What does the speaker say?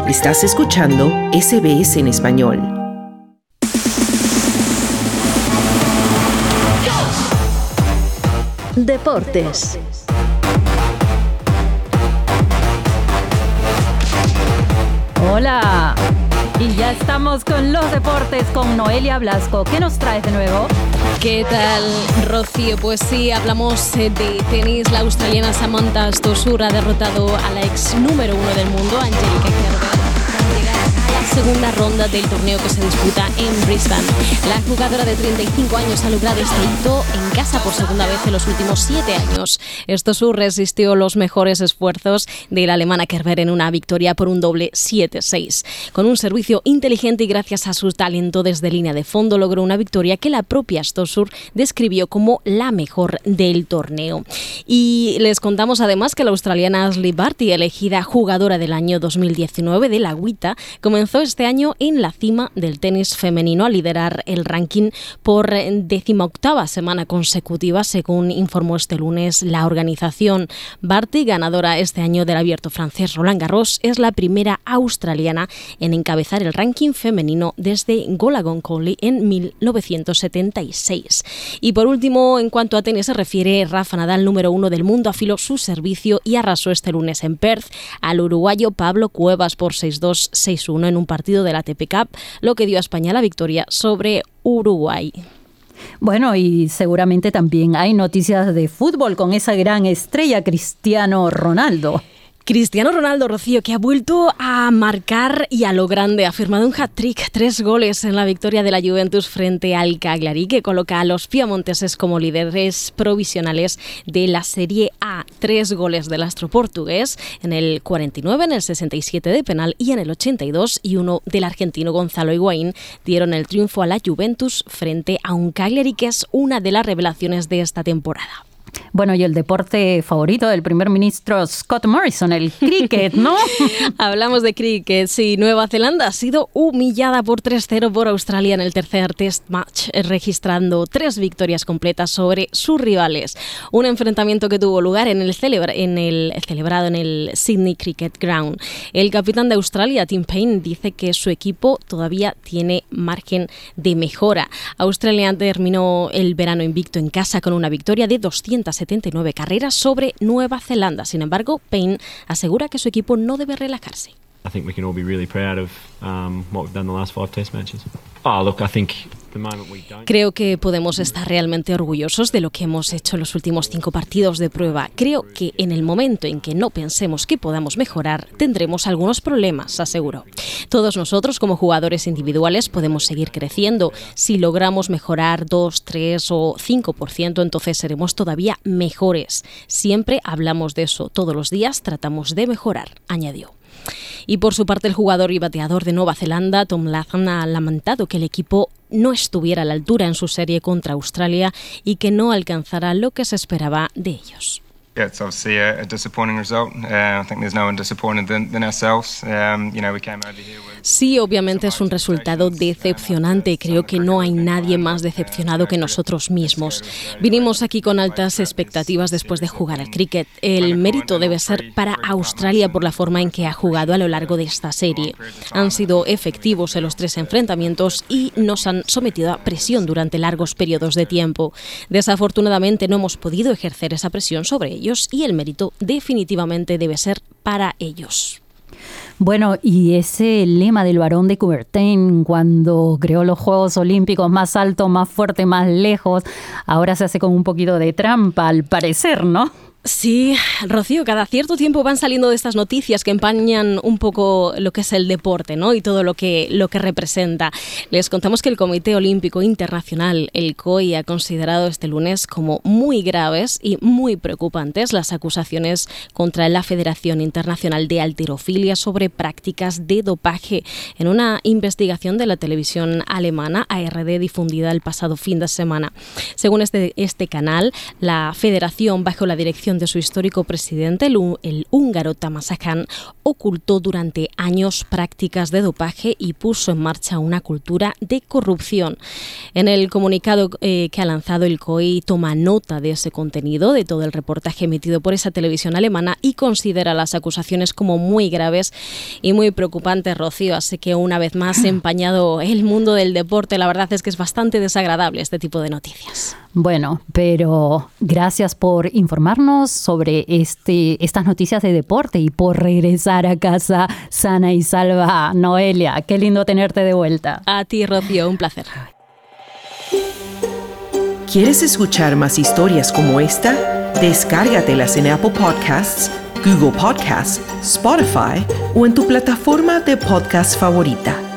Estás escuchando SBS en español. Deportes. Hola, y ya estamos con los deportes con Noelia Blasco. ¿Qué nos traes de nuevo? ¿Qué tal, Rocío? Pues sí, hablamos de tenis. La australiana Samantha Stosur ha derrotado a la ex número 1 del mundo, Angelique Kerber, para llegar a la segunda ronda del torneo que se disputa en Brisbane. La jugadora de 35 años ha logrado este hito en casa por segunda vez en los últimos 7 años. Stosur resistió los mejores esfuerzos de la alemana Kerber en una victoria por un doble 7-6. Con un servicio inteligente y gracias a su talento desde línea de fondo logró una victoria que la propia Stosur describió como la mejor del torneo. Y les contamos además que la australiana Ashleigh Barty, elegida jugadora del año 2019 de la WTA, comenzó este año en la cima del tenis femenino a liderar el ranking por 18ª semana consecutiva, según informó este lunes la organización. Barty, ganadora este año del abierto francés Roland Garros, es la primera australiana en encabezar el ranking femenino desde Golagon Coley en 1976. Y por último, en cuanto a tenis se refiere, Rafa Nadal, número 1 del mundo, afiló su servicio y arrasó este lunes en Perth al uruguayo Pablo Cuevas por 6-2, 6-1 en un partido de la ATP Cup, lo que dio a España la victoria sobre Uruguay. Bueno, y seguramente también hay noticias de fútbol con esa gran estrella Cristiano Ronaldo. Cristiano Ronaldo, Rocío, que ha vuelto a marcar y a lo grande. Ha firmado un hat-trick, 3 goles en la victoria de la Juventus frente al Cagliari, que coloca a los piamonteses como líderes provisionales de la Serie A. 3 goles del astro portugués en el 49, en el 67 de penal y en el 82, y uno del argentino Gonzalo Higuaín dieron el triunfo a la Juventus frente a un Cagliari que es una de las revelaciones de esta temporada. Bueno, y el deporte favorito del primer ministro Scott Morrison, el cricket, ¿no? Hablamos de cricket, sí. Nueva Zelanda ha sido humillada por 3-0 por Australia en el tercer test match, registrando 3 victorias completas sobre sus rivales. Un enfrentamiento que tuvo lugar celebrado en el Sydney Cricket Ground. El capitán de Australia, Tim Paine, dice que su equipo todavía tiene margen de mejora. Australia terminó el verano invicto en casa con una victoria de 279 carreras sobre Nueva Zelanda. Sin embargo, Payne asegura que su equipo no debe relajarse. I think we can all be really proud of what we've done the last 5 test matches. Creo que podemos estar realmente orgullosos de lo que hemos hecho en los últimos 5 partidos de prueba. Creo que en el momento en que no pensemos que podamos mejorar, tendremos algunos problemas, aseguró. Todos nosotros, como jugadores individuales, podemos seguir creciendo. Si logramos mejorar 2, 3 o 5%, entonces seremos todavía mejores. Siempre hablamos de eso. Todos los días tratamos de mejorar, añadió. Y por su parte, el jugador y bateador de Nueva Zelanda, Tom Latham, ha lamentado que el equipo no estuviera a la altura en su serie contra Australia y que no alcanzara lo que se esperaba de ellos. Yeah, it's obviously a disappointing result. I think there's no one disappointed than ourselves. We came over here with... Sí, obviamente es un resultado decepcionante. Creo que no hay nadie más decepcionado que nosotros mismos. Vinimos aquí con altas expectativas después de jugar al cricket. El mérito debe ser para Australia por la forma en que ha jugado a lo largo de esta serie. Han sido efectivos en los 3 enfrentamientos y nos han sometido a presión durante largos periodos de tiempo. Desafortunadamente no hemos podido ejercer esa presión sobre ellos y el mérito definitivamente debe ser para ellos. Bueno, y ese lema del Barón de Coubertin cuando creó los Juegos Olímpicos, más alto, más fuerte, más lejos, ahora se hace con un poquito de trampa al parecer, ¿no? Sí, Rocío, cada cierto tiempo van saliendo de estas noticias que empañan un poco lo que es el deporte, ¿no? Y todo lo que representa. Les contamos que el Comité Olímpico Internacional, el COI, ha considerado este lunes como muy graves y muy preocupantes las acusaciones contra la Federación Internacional de Halterofilia sobre prácticas de dopaje en una investigación de la televisión alemana ARD difundida el pasado fin de semana. Según este canal, la federación, bajo la dirección de su histórico presidente, el húngaro Tamás Aján, ocultó durante años prácticas de dopaje y puso en marcha una cultura de corrupción. En el comunicado que ha lanzado el COI toma nota de ese contenido, de todo el reportaje emitido por esa televisión alemana, y considera las acusaciones como muy graves y muy preocupantes, Rocío. Así que una vez más empañado el mundo del deporte. La verdad es que es bastante desagradable este tipo de noticias. Bueno, pero gracias por informarnos sobre estas noticias de deporte y por regresar a casa sana y salva. Noelia, qué lindo tenerte de vuelta. A ti, Rocío, un placer. ¿Quieres escuchar más historias como esta? Descárgatelas en Apple Podcasts, Google Podcasts, Spotify o en tu plataforma de podcast favorita.